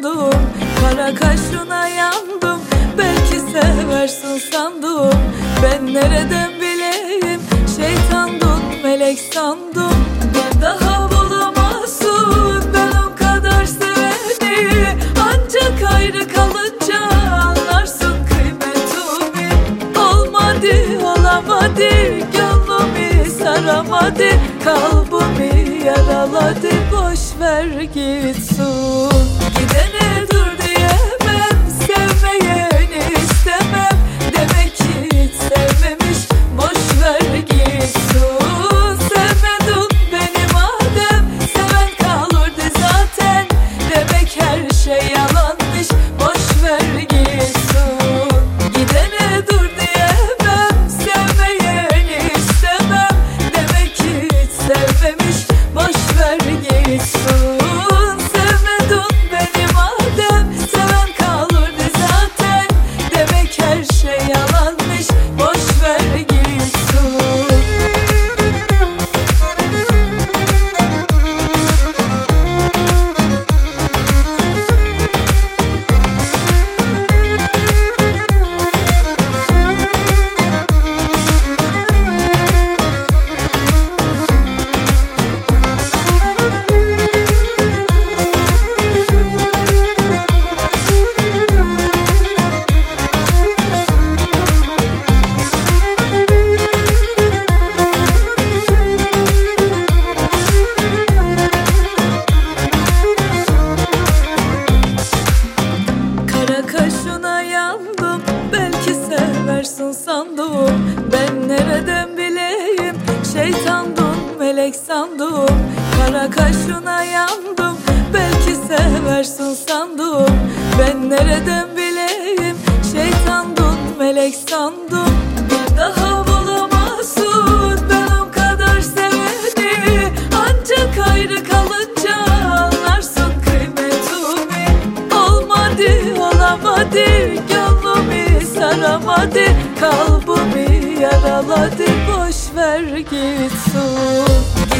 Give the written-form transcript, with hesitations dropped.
sandım, kara kaşına yandım. Belki seversin sandım, ben nereden bileyim? Şeytandın melek sandım. Bir daha bulamazsın benim kadar seveni, ancak ayrı kalınca anlarsın kıymetimi. Olmadı olamadı, gönlümü saramadı, kalbimi yaraladı. Boş ver gitsin, gidene dur diyemem, sevmeyeni istemem. Demek ki hiç sevmemiş, boş ver gitsin. Sevmedin beni madem, seven kalırdı zaten. Demek her şey yalanmış, boş ver gitsin. Gidene dur diyemem, sevmeyeni istemem. Demek ki hiç sevmemiş, boş ver gitsin. Sevmedin beni madem, seven kalırdı zaten. Demek her şey yalanmış, boş ver gitsin. Kara kaşına yandım, belki seversin sandım. Ben nereden bileyim? Şeytandın melek sandım. Kara kaşına yandım, belki seversin sandım. Ben nereden bileyim? Şeytandın melek sandım. Bir daha bulamazsın benim kadar seveni, ancak ayrı kalınca anlarsın kıymetimi. Olmadı olamadı, gönlümü saramadı, kalbimi yaraladı. Boş ver gitsin,